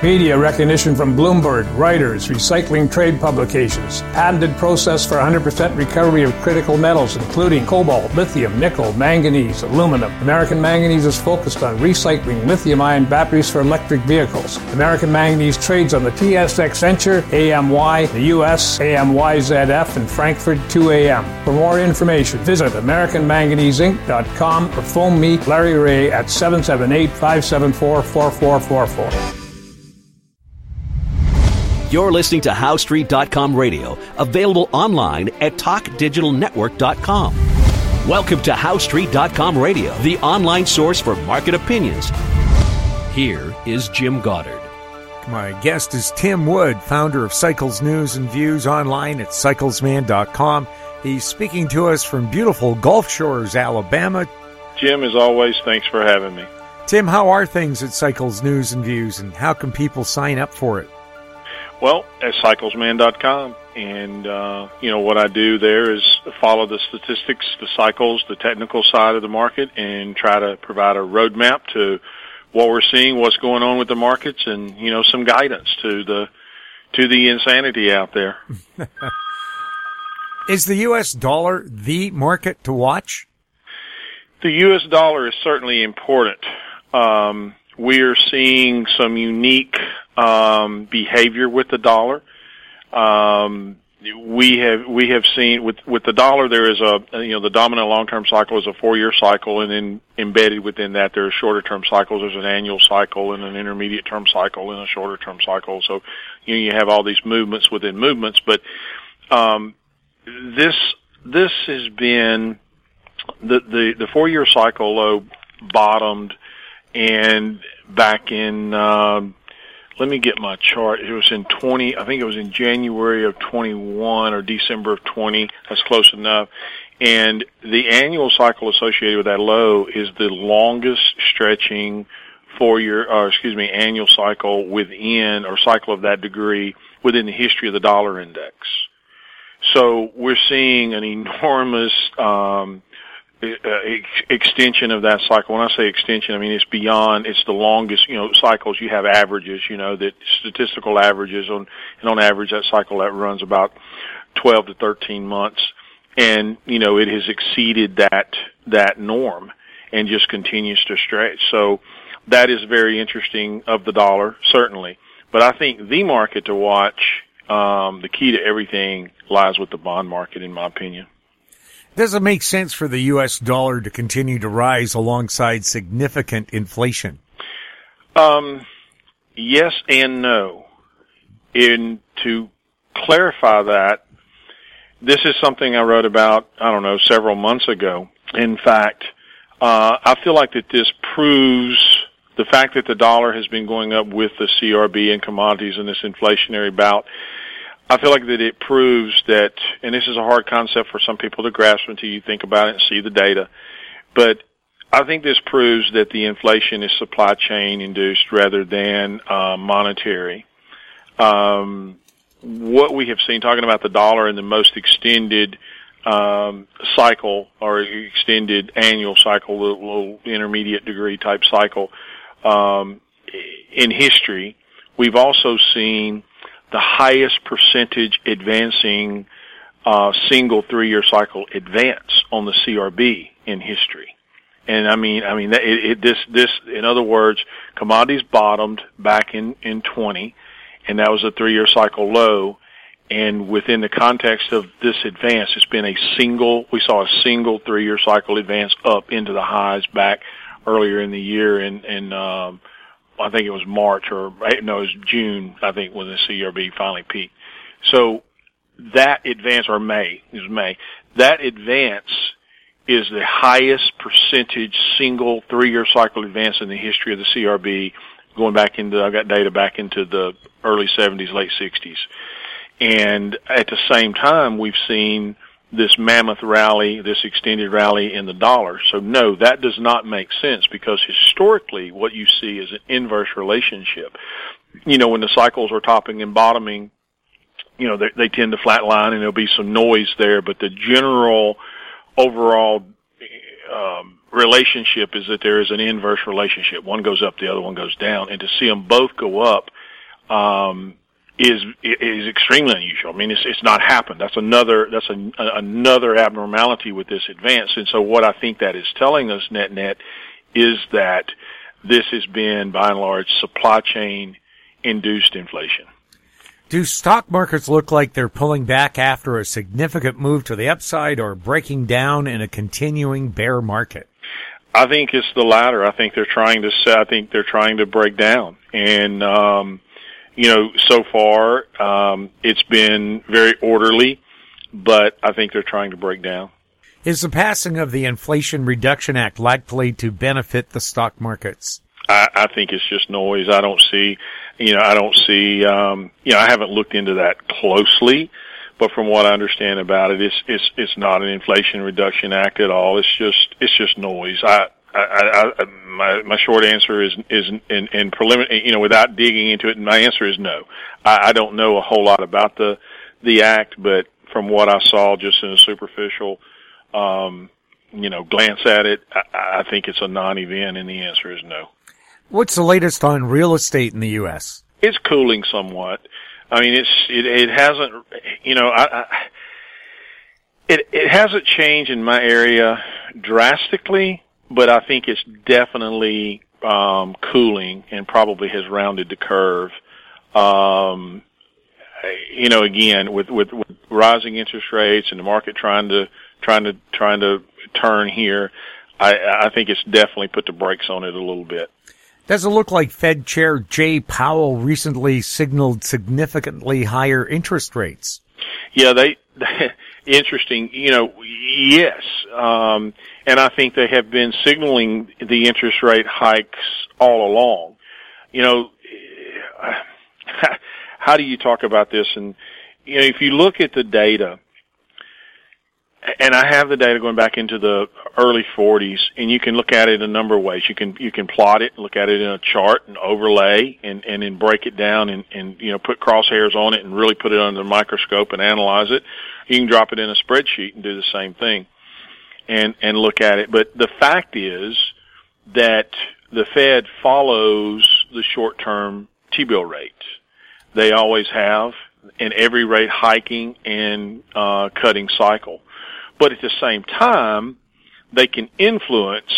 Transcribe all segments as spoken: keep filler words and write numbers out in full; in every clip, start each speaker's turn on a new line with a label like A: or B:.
A: Media recognition from Bloomberg, Reuters, recycling trade publications. Patented process for one hundred percent recovery of critical metals, including cobalt, lithium, nickel, manganese, aluminum. American Manganese is focused on recycling lithium-ion batteries for electric vehicles. American Manganese trades on the T S X Venture, A M Y, the U S, A M Y Z F, and Frankfurt two A M. For more information, visit American Manganese Inc dot com or phone me, Larry Ray, at seven seven eight, five seven four, four four four four.
B: You're listening to How Street dot com radio, available online at talk digital network dot com. Welcome to How Street dot com radio, the online source for market opinions. Here is Jim Goddard.
C: My guest is Tim Wood, founder of Cycles News and Views online at cycles man dot com. He's speaking to us from beautiful Gulf Shores, Alabama.
D: Jim, as always, thanks for having me.
C: Tim, how are things at Cycles News and Views, and how can people sign up for it?
D: Well, at cycles man dot com, and, uh, you know, what I do there is follow the statistics, the cycles, the technical side of the market, and try to provide a roadmap to what we're seeing, what's going on with the markets, and, you know, some guidance to the to the insanity out there.
C: Is the U S dollar the market to watch?
D: The U S dollar is certainly important. Um, we are seeing some unique um, behavior with the dollar. Um, we have we have seen with with the dollar there is a you know the dominant long term cycle is a four year cycle, and then embedded within that there are shorter term cycles. There's an annual cycle and an intermediate term cycle and a shorter term cycle. So you know you have all these movements within movements, but um, this this has been the the the four year cycle low bottomed, and back in. Um, Let me get my chart. It was in twenty, I think it was in January of twenty-one or December of twenty. That's close enough. And the annual cycle associated with that low is the longest stretching four-year, or excuse me, annual cycle within, or cycle of that degree within the history of the dollar index. So we're seeing an enormous, um, Ex- extension of that cycle. When I say extension, I mean it's beyond, it's the longest, you know, cycles. You have averages, you know, that statistical averages on, and on average that cycle that runs about twelve to thirteen months. And, you know, it has exceeded that, that norm and just continues to stretch. So that is very interesting of the dollar, certainly. But I think the market to watch, um, the key to everything lies with the bond market, in my opinion.
C: Does it make sense for the U S dollar to continue to rise alongside significant inflation?
D: Um, yes and no. And to clarify that, this is something I wrote about, I don't know, several months ago. In fact, uh, I feel like that this proves the fact that the dollar has been going up with the C R B and commodities in this inflationary bout. I feel like that it proves that, and this is a hard concept for some people to grasp until you think about it and see the data, but I think this proves that the inflation is supply chain induced rather than uh, monetary. Um, what we have seen, talking about the dollar in the most extended um, cycle or extended annual cycle, little, little intermediate degree type cycle um, in history, we've also seen the highest percentage advancing uh, single three-year cycle advance on the C R B in history. And I mean, I mean, it, it, this, this, in other words, commodities bottomed back in, in twenty, and that was a three-year cycle low. And within the context of this advance, it's been a single, we saw a single three-year cycle advance up into the highs back earlier in the year, and, and, um, I think it was March or, no, it was June, I think, when the C R B finally peaked. So that advance, or May, it was May, that advance is the highest percentage single three-year cycle advance in the history of the C R B, going back into, I got data back into the early seventies, late sixties. And at the same time, we've seen this mammoth rally, this extended rally in the dollar. So no, that does not make sense, because historically what you see is an inverse relationship. You know, when the cycles are topping and bottoming, you know, they, they tend to flatline and there'll be some noise there, but the general overall um, relationship is that there is an inverse relationship. One goes up, the other one goes down. And to see them both go up um, is is extremely unusual. I mean, it's it's not happened. That's another that's a, another abnormality with this advance. And so, what I think that is telling us, net net, is that this has been, by and large, supply chain induced inflation.
C: Do stock markets look like they're pulling back after a significant move to the upside, or breaking down in a continuing bear market?
D: I think it's the latter. I think they're trying to. I think they're trying to break down, and um, you know, so far um, it's been very orderly, but I think they're trying to break down.
C: Is the passing of the Inflation Reduction Act likely to benefit the stock markets?
D: I, I think it's just noise. I don't see, you know, I don't see, um, you know, I haven't looked into that closely, but from what I understand about it, it's it's it's not an Inflation Reduction Act at all. It's just it's just noise. I, I, I my my short answer is is in, in preliminary, you know, without digging into it, my answer is no. I, I don't know a whole lot about the the act, but from what I saw, just in a superficial, um, you know, glance at it, I, I think it's a non-event, and the answer is no.
C: What's the latest on real estate in the U S?
D: It's cooling somewhat. I mean, it's it, it hasn't, you know, I, I, it it hasn't changed in my area drastically, but I think it's definitely um, cooling and probably has rounded the curve. Um, you know, again, with, with with rising interest rates and the market trying to trying to trying to turn here, I, I think it's definitely put the brakes on it a little bit.
C: Does it look like Fed Chair Jay Powell recently signaled significantly higher interest rates?
D: Yeah, they, interesting, you know, yes. Um, and I think they have been signaling the interest rate hikes all along. You know, how do you talk about this? And, you know, if you look at the data, and I have the data going back into the early forties, and you can look at it a number of ways. You can you can plot it, look at it in a chart, and overlay, and and then break it down, and and you know put crosshairs on it, and really put it under the microscope and analyze it. You can drop it in a spreadsheet and do the same thing, and and look at it. But the fact is that the Fed follows the short-term T-bill rate. They always have in every rate hiking and uh, cutting cycle. But at the same time, they can influence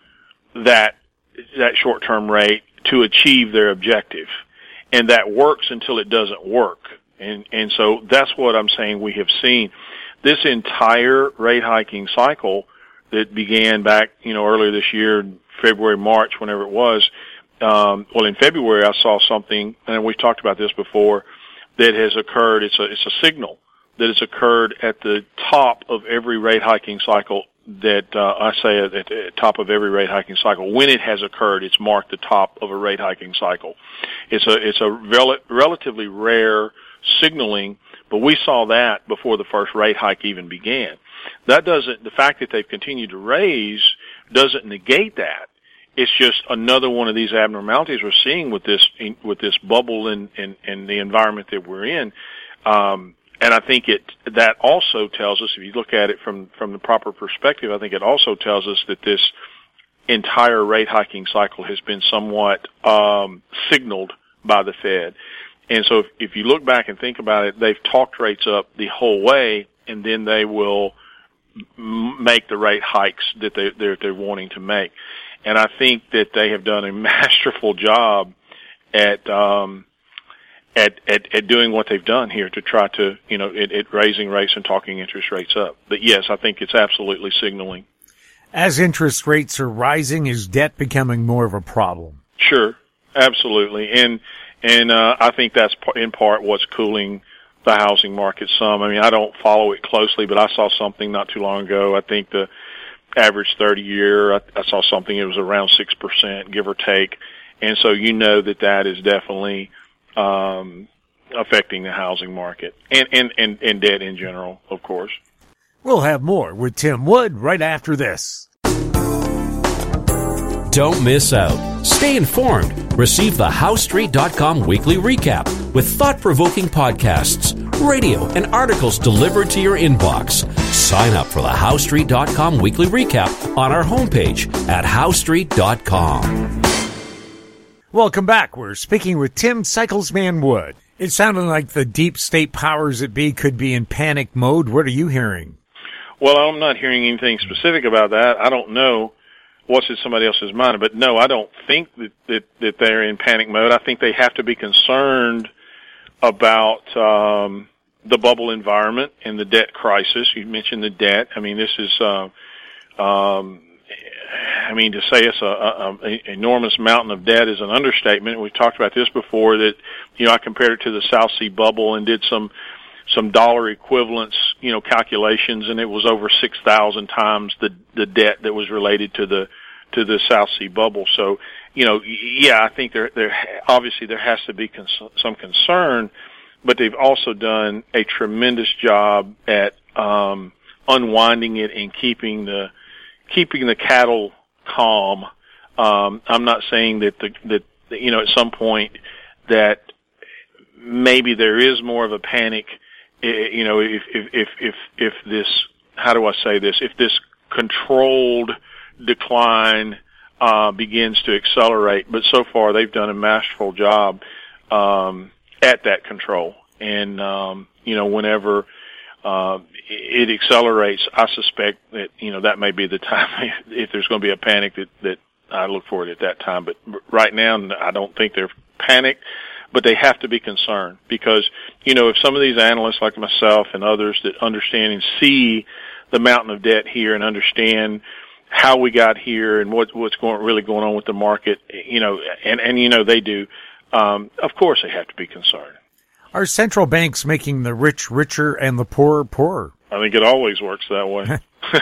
D: that that short-term rate to achieve their objective, and that works until it doesn't work. And and so that's what I'm saying we have seen. This entire rate hiking cycle that began back, you know, earlier this year, February, March, whenever it was. Um, well, in February, I saw something, and we've talked about this before, that has occurred. It's a it's a signal that has occurred at the top of every rate hiking cycle that, uh, I say at the top of every rate hiking cycle. When it has occurred, it's marked the top of a rate hiking cycle. It's a, it's a rel- relatively rare signaling, but we saw that before the first rate hike even began. That doesn't, the fact that they've continued to raise doesn't negate that. It's just another one of these abnormalities we're seeing with this, with this bubble in, in, in the environment that we're in. Um, And I think it, that also tells us, if you look at it from, from the proper perspective, I think it also tells us that this entire rate hiking cycle has been somewhat, um, signaled by the Fed. And so if, if you look back and think about it, they've talked rates up the whole way, and then they will m- make the rate hikes that they, they're, they're wanting to make. And I think that they have done a masterful job at, um, At, at, at doing what they've done here to try to, you know, at, at raising rates and talking interest rates up. But yes, I think it's absolutely signaling.
C: As interest rates are rising, is debt becoming more of a problem?
D: Sure, absolutely. And, and, uh, I think that's in part what's cooling the housing market some. I mean, I don't follow it closely, but I saw something not too long ago. I think the average thirty year, I, I saw something, it was around six percent, give or take. And so you know that that is definitely, Um, affecting the housing market and, and, and, and debt in general, of course.
C: We'll have more with Tim Wood right after this.
B: Don't miss out. Stay informed. Receive the House Street dot com weekly recap with thought-provoking podcasts, radio, and articles delivered to your inbox. Sign up for the House Street dot com weekly recap on our homepage at House Street dot com.
C: Welcome back. We're speaking with Tim Cyclesman Wood. It sounded like the deep state powers that be could be in panic mode. What are you hearing?
D: Well, I'm not hearing anything specific about that. I don't know what's in somebody else's mind, but no, I don't think that, that, that they're in panic mode. I think they have to be concerned about um, the bubble environment and the debt crisis. You mentioned the debt. I mean, this is, uh, um, I mean, to say it's a, a, a enormous mountain of debt is an understatement. We've talked about this before. That you know, I compared it to the South Sea bubble and did some some dollar equivalence, you know, calculations, and it was over six thousand times the the debt that was related to the to the South Sea bubble. So, you know, yeah, I think there there obviously there has to be cons- some concern, but they've also done a tremendous job at um, unwinding it and keeping the keeping the cattle calm. Um, I'm not saying that the, that, you know, at some point that maybe there is more of a panic, you know, if, if, if, if, if this, how do I say this, if this controlled decline, uh, begins to accelerate. But so far they've done a masterful job, um, at that control. And, um, you know, whenever, Uh, it accelerates, I suspect that, you know, that may be the time if there's going to be a panic that, that I look for it at that time. But right now, I don't think they're panicked, but they have to be concerned because, you know, if some of these analysts like myself and others that understand and see the mountain of debt here and understand how we got here and what, what's going, really going on with the market, you know, and, and, you know, they do, um, of course they have to be concerned.
C: Are central banks making the rich richer and the poor poorer?
D: I think it always works that way.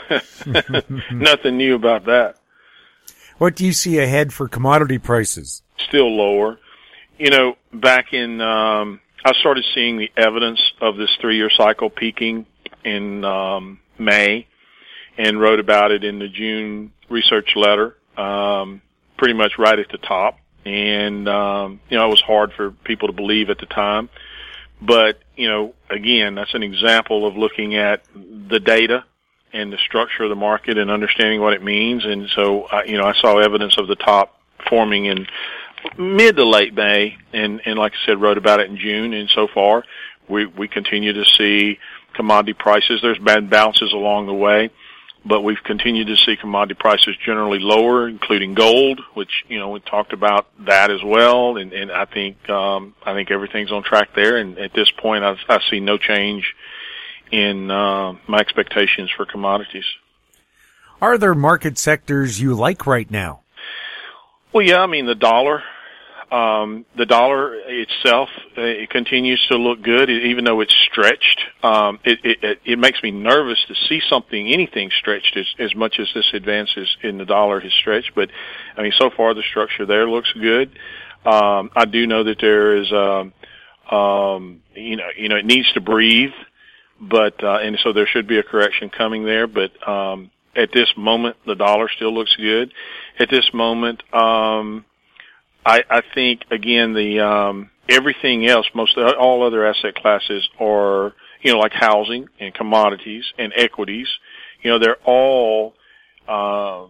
D: Nothing new about that.
C: What do you see ahead for commodity prices?
D: Still lower. You know, back in, um, I started seeing the evidence of this three-year cycle peaking in um, May and wrote about it in the June research letter, um, pretty much right at the top. And, um, you know, it was hard for people to believe at the time. But, you know, again, that's an example of looking at the data and the structure of the market and understanding what it means. And so, I, you know, I saw evidence of the top forming in mid to late May, and, and like I said, wrote about it in June. And so far, we, we continue to see commodity prices. There's been bounces along the way, but we've continued to see commodity prices generally lower, including gold, which, you know, we talked about that as well. And, and I think, um, I think everything's on track there. And at this point, I, I see no change in, uh, my expectations for commodities.
C: Are there market sectors you like right now?
D: Well, yeah, I mean, the dollar, um, the dollar itself, uh, it continues to look good, even though it's stretched. Um, it, it, it makes me nervous to see something, anything stretched as, as much as this advances in the dollar has stretched. But, I mean, so far the structure there looks good. Um, I do know that there is, um, um, you know, you know, it needs to breathe, but, uh, and so there should be a correction coming there. But, um, at this moment, the dollar still looks good. At this moment, um, I, I think, again, the um, everything else, most all other asset classes are, you know, like housing and commodities and equities, you know, they're all um,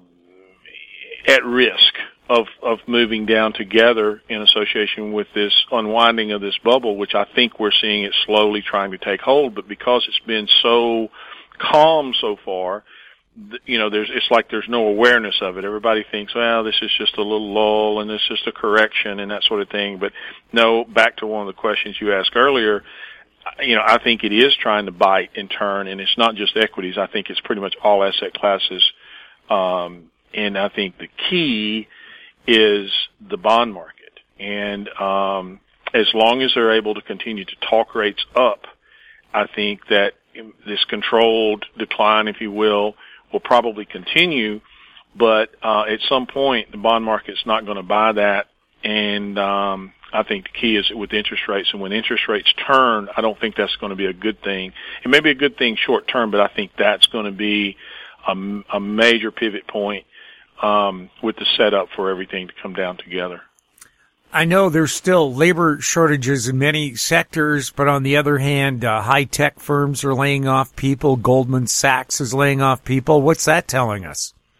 D: at risk of, of moving down together in association with this unwinding of this bubble, which I think we're seeing it slowly trying to take hold. But because it's been so calm so far, you know, there's, it's like there's no awareness of it. Everybody thinks, well, this is just a little lull and it's just a correction and that sort of thing. But no, back to one of the questions you asked earlier, you know, I think it is trying to bite and turn, and it's not just equities. I think it's pretty much all asset classes. Um, and I think the key is the bond market. And, um, as long as they're able to continue to talk rates up, I think that this controlled decline, if you will, will probably continue, but uh, at some point the bond market's not going to buy that, and um, I think the key is with interest rates, and when interest rates turn, I don't think that's going to be a good thing. It may be a good thing short term, but I think that's going to be a, a major pivot point um, with the setup for everything to come down together.
C: I know there's still labor shortages in many sectors, but on the other hand, uh, high-tech firms are laying off people. Goldman Sachs is laying off people. What's that telling us?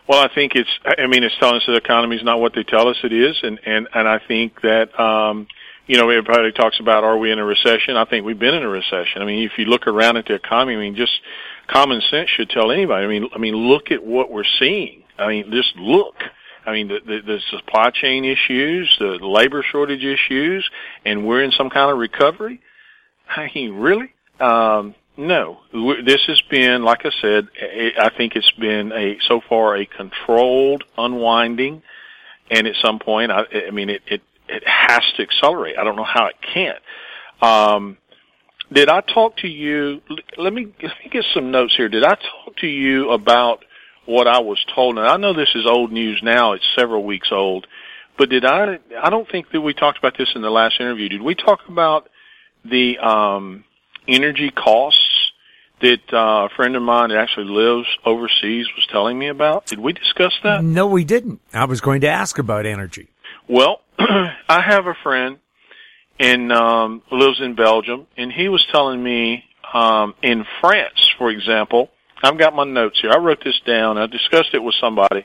D: Well, I think it's, I mean, it's telling us that the economy is not what they tell us it is. And, and, and I think that, um, you know, everybody talks about, are we in a recession? I think we've been in a recession. I mean, if you look around at the economy, I mean, just common sense should tell anybody. I mean, I mean, look at what we're seeing. I mean, just look. I mean, the, the, the supply chain issues, the labor shortage issues, and we're in some kind of recovery. I mean, really? Um, No, this has been, like I said, I think it's been a so far a controlled unwinding, and at some point, I, I mean, it, it it has to accelerate. I don't know how it can't. Um, did I talk to you? Let me let me get some notes here. Did I talk to you about what I was told? And I know this is old news now; it's several weeks old. But did I? I don't think that we talked about this in the last interview. Did we talk about the um, energy costs that uh, a friend of mine that actually lives overseas was telling me about? Did we discuss that?
C: No, we didn't. I was going to ask about energy.
D: Well, I have a friend in um, lives in Belgium, and he was telling me um, in France, for example, I've got my notes here. I wrote this down. I discussed it with somebody.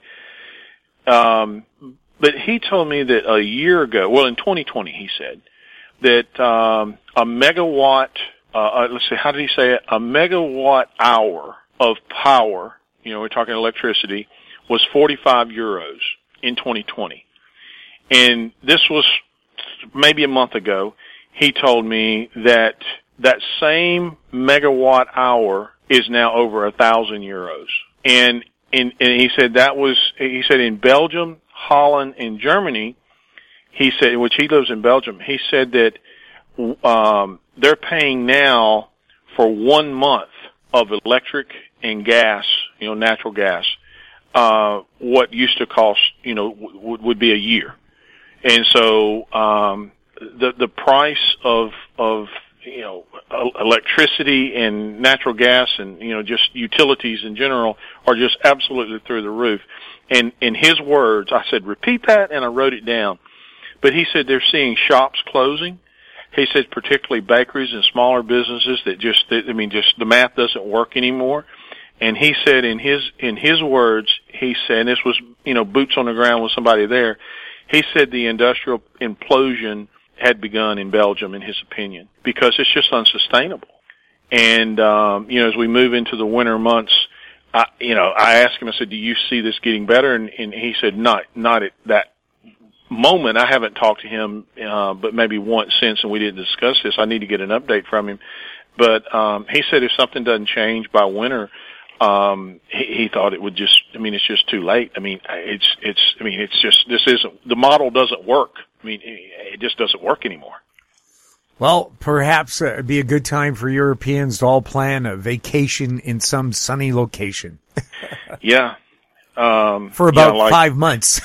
D: Um, but he told me that a year ago, well, in twenty twenty, he said, that um, a megawatt Uh, let's see, how did he say it? A megawatt hour of power, you know, we're talking electricity, was forty-five euros in twenty twenty. And this was maybe a month ago. He told me that that same megawatt hour is now over a thousand euros. And, and, and he said that was, he said in Belgium, Holland, and Germany, he said, which he lives in Belgium, he said that, um, they're paying now for one month of electric and gas, you know, natural gas, uh, what used to cost, you know, w- would be a year. And so, um, the, the price of, of, you know, electricity and natural gas and, you know, just utilities in general are just absolutely through the roof. And in his words, I said, repeat that, and I wrote it down. But he said they're seeing shops closing. He said particularly bakeries and smaller businesses that just, I mean, just the math doesn't work anymore. And he said in his, in his words, he said, and this was, you know, boots on the ground with somebody there, he said the industrial implosion had begun in Belgium, in his opinion, because it's just unsustainable. And, um, you know, as we move into the winter months, I, you know, I asked him, I said, do you see this getting better? And, and he said, not, not at that moment. I haven't talked to him, uh, but maybe once since, and we didn't discuss this. I need to get an update from him. But, um, he said if something doesn't change by winter, um, he, he thought it would just, I mean, it's just too late. I mean, it's, it's, I mean, it's just, this isn't, the model doesn't work. I mean, it just doesn't work anymore.
C: Well, perhaps uh, it'd be a good time for Europeans to all plan a vacation in some sunny location.
D: Yeah. Um,
C: for about
D: yeah, like,
C: five months.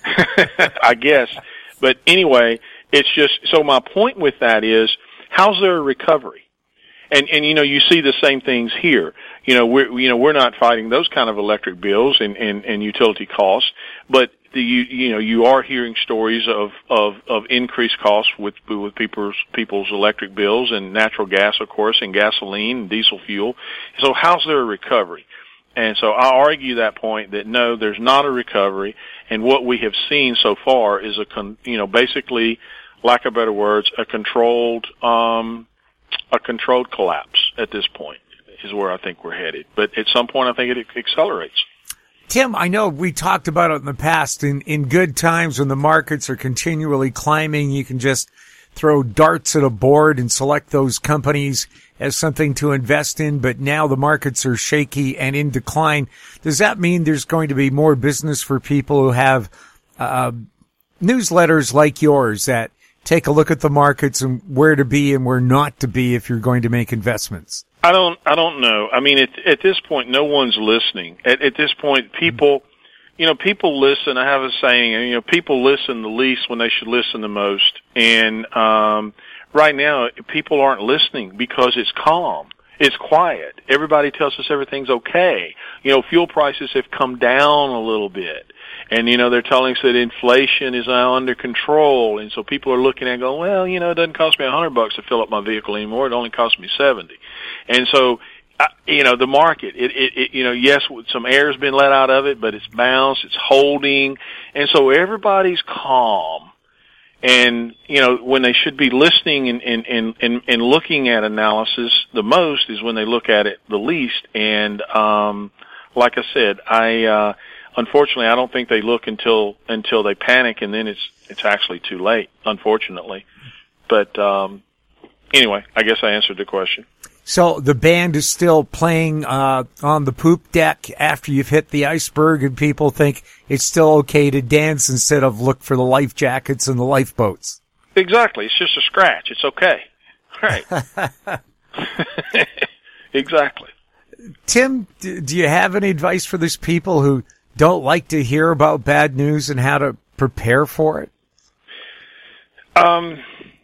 D: I guess. But anyway, it's just, so my point with that is, how's there a recovery? And, and, you know, you see the same things here. You know, we're, you know, we're not fighting those kind of electric bills and, and, and utility costs, but the, you, you know, you are hearing stories of, of, of increased costs with, with people's, people's electric bills and natural gas, of course, and gasoline and diesel fuel. So how's there a recovery? And so I argue that point that no, there's not a recovery, and what we have seen so far is a, con, you know, basically, lack of better words, a controlled, um, a controlled collapse at this point is where I think we're headed. But at some point, I think it accelerates.
C: Tim, I know we talked about it in the past. In, in good times when the markets are continually climbing, you can just throw darts at a board and select those companies as something to invest in, but now the markets are shaky and in decline. Does that mean there's going to be more business for people who have uh newsletters like yours that take a look at the markets and where to be and where not to be if you're going to make investments?
D: I don't, I don't know. I mean, at, at this point, no one's listening. At, at this point, people, you know, people listen. I have a saying, you know, people listen the least when they should listen the most. And, um, right now, people aren't listening because it's calm. It's quiet. Everybody tells us everything's okay. You know, fuel prices have come down a little bit. And, you know, they're telling us that inflation is now under control. And so people are looking at and going, well, you know, it doesn't cost me a hundred bucks to fill up my vehicle anymore. It only costs me seventy. And so uh, you know, the market, it, it, it, you know, yes, some air's been let out of it, but it's bounced, it's holding. And so everybody's calm. And, you know, when they should be listening and, and, and, and, and looking at analysis the most is when they look at it the least. And, um, like I said, I, uh, unfortunately, I don't think they look until, until they panic, and then it's, it's actually too late, unfortunately. But, um, anyway, I guess I answered the question.
C: So the band is still playing uh on the poop deck after you've hit the iceberg, and people think it's still okay to dance instead of look for the life jackets and the lifeboats.
D: Exactly. It's just a scratch. It's okay. Right. Exactly.
C: Tim, do you have any advice for these people who don't like to hear about bad news and how to prepare for it?
D: Um,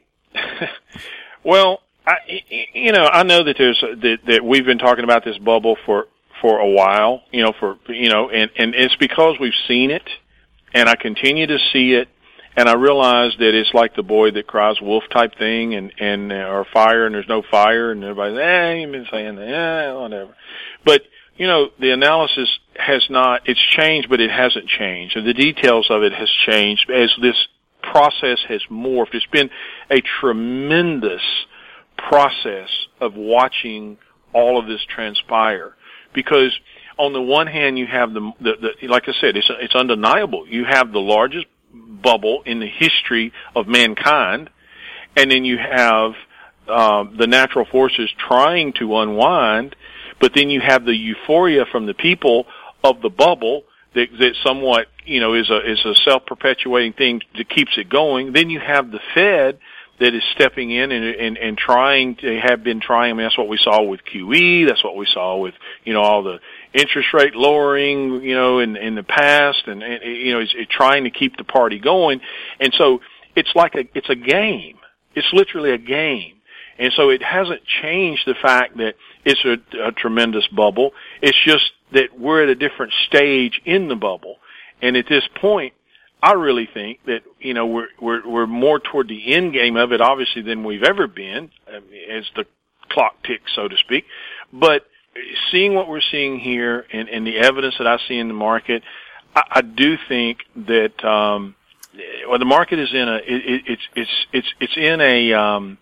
D: well, I, you know, I know that there's that, that we've been talking about this bubble for for a while. You know, for you know, and and it's because we've seen it, and I continue to see it, and I realize that it's like the boy that cries wolf type thing, and and or fire, and there's no fire, and everybody's eh, you've been saying that, yeah, whatever. But you know, the analysis has not, it's changed, but it hasn't changed, and the details of it has changed as this process has morphed. It's been a tremendous process of watching all of this transpire, because on the one hand you have the, the, the like I said, it's it's undeniable. You have the largest bubble in the history of mankind, and then you have um, the natural forces trying to unwind, but then you have the euphoria from the people of the bubble that, that somewhat, you know, is a is a self-perpetuating thing that keeps it going. Then you have the Fed that is stepping in and, and, and trying to have been trying. I mean, that's what we saw with Q E. That's what we saw with, you know, all the interest rate lowering, you know, in, in the past, and, and you know, it's, it's trying to keep the party going. And so it's like a, it's a game. It's literally a game. And so it hasn't changed the fact that it's a, a tremendous bubble. It's just that we're at a different stage in the bubble. And at this point, I really think that, you know, we're, we're, we're more toward the end game of it, obviously, than we've ever been, as the clock ticks, so to speak. But seeing what we're seeing here and, and the evidence that I see in the market, I, I do think that, um, well, the market is in a, it, it's, it's, it's, it's in a, um,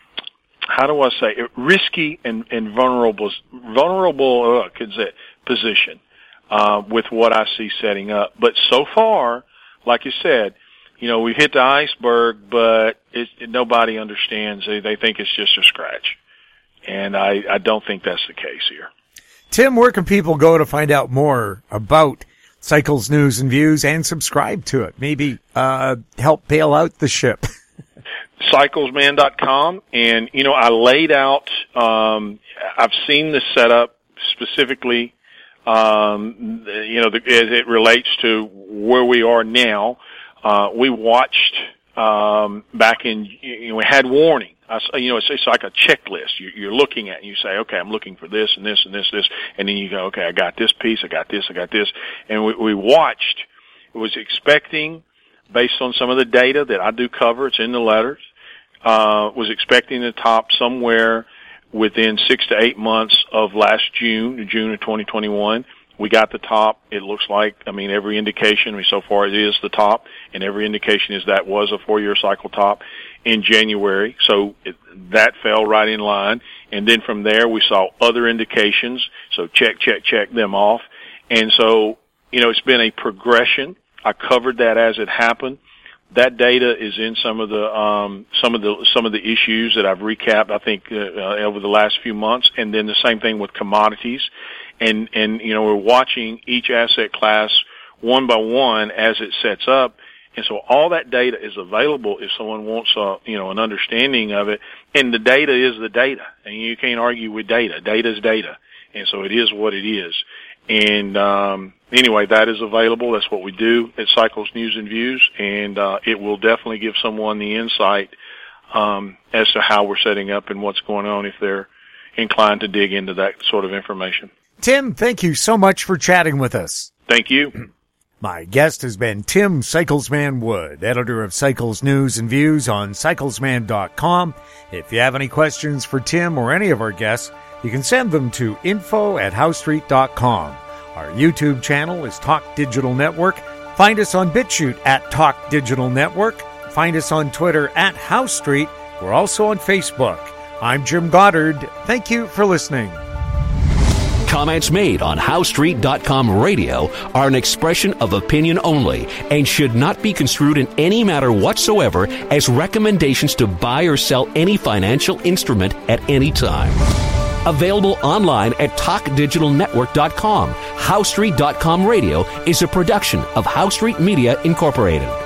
D: how do I say, risky and, and vulnerable, vulnerable, uh, could say, position, uh, with what I see setting up. But so far, like you said, you know, we've hit the iceberg, but it, it, nobody understands. They, they think it's just a scratch. And I, I don't think that's the case here.
C: Tim, where can people go to find out more about Cycles News and Views and subscribe to it? Maybe uh, help bail out the ship.
D: cycles man dot com. And, you know, I laid out, um, I've seen the setup specifically, Um, you know, the, as it relates to where we are now. Uh, we watched, um, back in, you know, we had warning. I, you know, it's, it's like a checklist. You, you're looking at, and you say, okay, I'm looking for this and this and this, this, and then you go, okay, I got this piece, I got this, I got this. And we, we watched, was expecting, based on some of the data that I do cover, it's in the letters, uh, was expecting the top somewhere within six to eight months of last June, June of twenty twenty-one. We got the top. It looks like, I mean, every indication, I mean, so far it is the top, and every indication is that was a four-year cycle top in January. So it, that fell right in line. And then from there, we saw other indications. So check, check, check them off. And so, you know, it's been a progression. I covered that as it happened. That data is in some of the um, some of the some of the issues that I've recapped, I think, uh, uh, over the last few months, and then the same thing with commodities, and and you know, we're watching each asset class one by one as it sets up, and so all that data is available if someone wants a, you know, an understanding of it, and the data is the data, and you can't argue with data. Data is data, and so it is what it is. And um, anyway, that is available. That's what we do at Cycles News and Views, and uh, it will definitely give someone the insight um, as to how we're setting up and what's going on if they're inclined to dig into that sort of information.
C: Tim, thank you so much for chatting with us.
D: Thank you.
C: My guest has been Tim Cyclesman Wood, editor of Cycles News and Views on cycles man dot com. If you have any questions for Tim or any of our guests, you can send them to info at house street dot com. Our YouTube channel is Talk Digital Network. Find us on BitChute at Talk Digital Network. Find us on Twitter at House Street. We're also on Facebook. I'm Jim Goddard. Thank you for listening.
B: Comments made on house street dot com radio are an expression of opinion only and should not be construed in any matter whatsoever as recommendations to buy or sell any financial instrument at any time. Available online at talk digital network dot com. house street dot com radio is a production of House Street Media Incorporated.